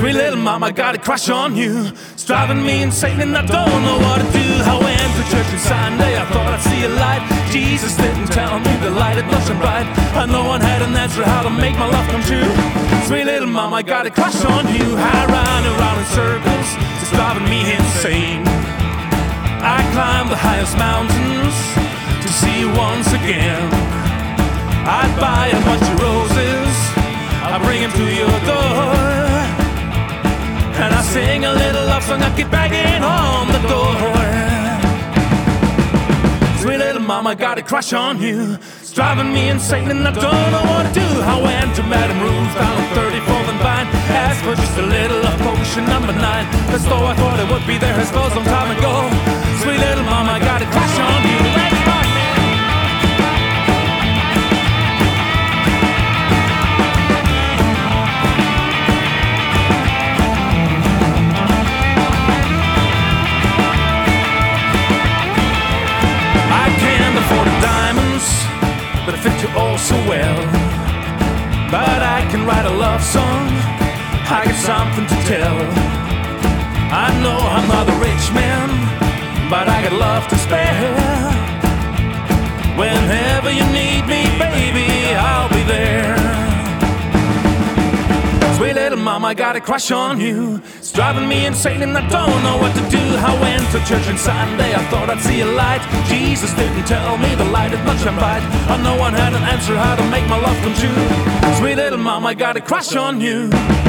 Sweet little mama, got a crush on you. It's driving me insane and I don't know what to do. I went to church on Sunday, I thought I'd see a light. Jesus didn't tell me the light had much and bright. I no one had an answer how to make my love come true. Sweet little mama, got a crush on you. I run around in circles, it's driving me insane. I climb the highest mountains to see you once again. I'd buy a bunch of roses, I bring them to your door, and I sing a little love song, I keep banging on the door. Sweet little mama, got a crush on you. It's driving me insane and I don't know what to do. I went to Madame Ruth down on 34th and Vine, asked for just a little of potion number 9. The store I thought it would be there has closed long time ago. Sweet little mama, got a crush on you. Let's rock, man. But fit you all so well. But I can write a love song, I got something to tell. I know I'm not a rich man, but I got love to spare. Whenever you need me, baby, I'll be there. Sweet little mama, I got a crush on you. It's driving me insane and I don't know what to do. I went to church on Sunday, I thought I'd see a light. Jesus didn't tell me the light had much and bright. No one had an answer how to make my love come true. Sweet little mama, I got a crush on you.